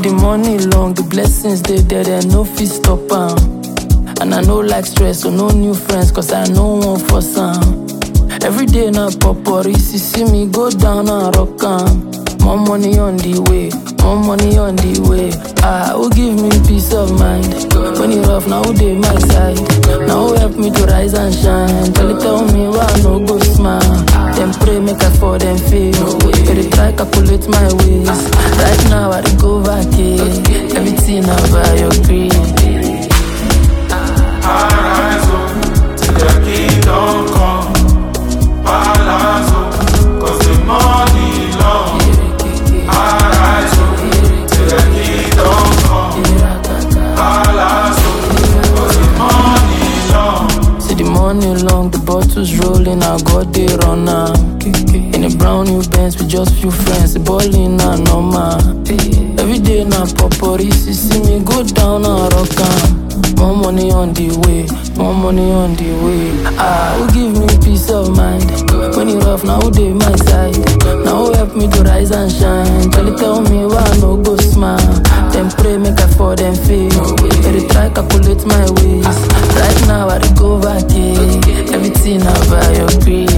the money long, the blessings they there, they no fit stop am. And I no like stress, so no new friends, cause I no one for some. Every day na poporisi, see me go down and rock am. More money on the way, more money on the way. Who give me peace of mind? When it rough, now who dey my side? Now who help me to rise and shine? Tell me why I no go smile. Them pray make I for them fail. They try calculate my ways. Right now I dey go vacate. Everything about your greed. Arise up, till the kingdom come. Balance up, cause the money long. Arise up, till the kingdom come. Balance up, cause the money long. See the money long, the bottles rolling, I got the runner. In a brand new Benz with just few friends, the ballin' and normal. Every day na poporisi, see me go down and rock am. More money on the way, more money on the way. Who give me peace of mind? When it rough, now who dey my side? Now who help me to rise and shine? Tell me why I no go smile. Them pray make I for them fail. They try calculate my ways. Right now I dey go vacate. Everything about your greed.